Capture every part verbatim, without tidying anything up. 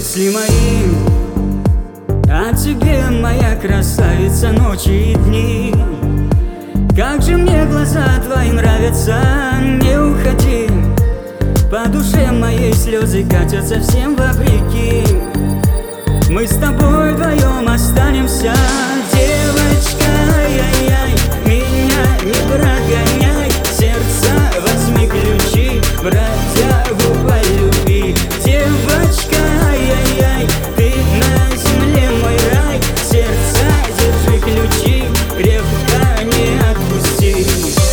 мысли мои о тебе, моя красавица, ночи и дни. Как же мне глаза твои нравятся, не уходи. По душе моей слезы катятся всем вопреки. Мы с тобой вдвоем останемся. Девочка, ай-яй, меня не прогоняй. Сердца возьми ключи, бродягу полюби. Девочка, ай-яй, ты на земле мой рай. Сердца держи ключи, крепко не отпусти.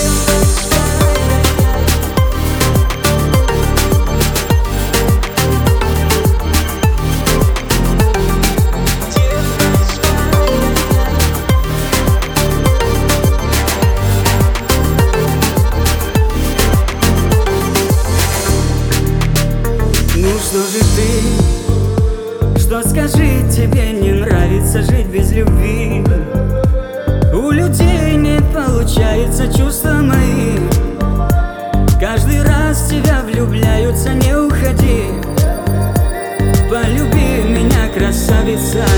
Ну что же ты, что скажи, тебе не нравится жить без любви? У людей не получается, чувства мои каждый раз в тебя влюбляются, не уходи. Полюби меня, красавица.